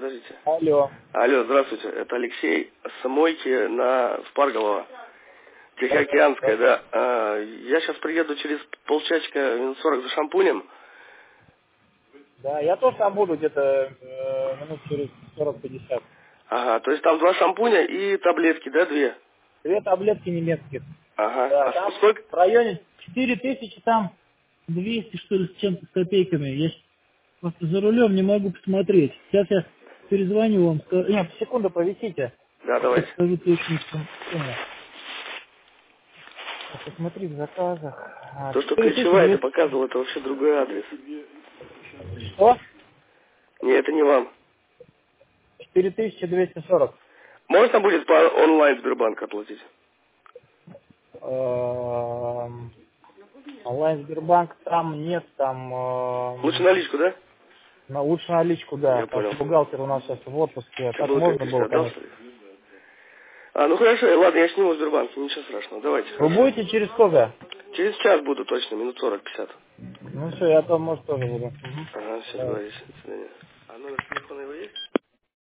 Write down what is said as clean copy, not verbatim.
подождите. Алло. Алло, здравствуйте. Это Алексей с мойки в Спарголово. Тихоокеанская, да. Я сейчас приеду через полчасика, минут 40 за шампунем. Да, я тоже там буду где-то минут через 40-50. Ага, то есть там 2 шампуня и таблетки, да, 2? 2 таблетки немецких. Ага. Да, А там сколько? в районе 4000, там 200, что ли, с чем-то, с копейками. Я просто за рулем не могу посмотреть. Сейчас я перезвоню вам. Нет, секунду, повисите. Да, давайте. Скажу точно сумму. Посмотри в заказах. То, что 4200. ключевая, это показывал, это вообще другой адрес. Что? Не, это не вам. 4240. Можно будет по онлайн Сбербанк оплатить? Онлайн Сбербанк там нет, там Лучше наличку, да? лучше наличку, да. Я понял. Бухгалтер у нас сейчас в отпуске. Что Так было можно было, 50 отдал, конечно. что ли? Ну хорошо, ладно, я сниму в Сбербанке, ничего страшного, давайте. Вы Хорошо. будете через сколько? Через час буду точно, минут 40-50. Ну все, я там, может, тоже буду. Ага, все, Давай. договорились. До свидания. А номер телефона его есть?